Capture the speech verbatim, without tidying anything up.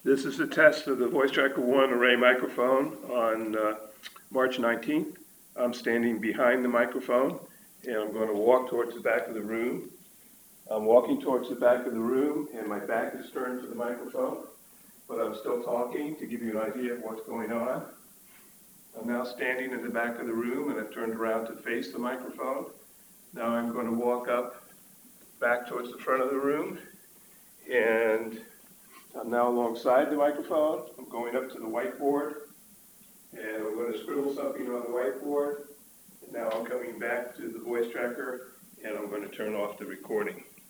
This is a test of the VoiceTracker one array microphone on uh, March nineteenth. I'm standing behind the microphone and I'm going to walk towards the back of the room. I'm walking towards the back of the room and my back is turned to the microphone, but I'm still talking to give you an idea of what's going on. I'm now standing in the back of the room and I've turned around to face the microphone. Now I'm going to walk up back towards the front of the room, and I'm now alongside the microphone. I'm going up to the whiteboard and I'm going to scribble something on the whiteboard. And now I'm coming back to the voice tracker and I'm going to turn off the recording.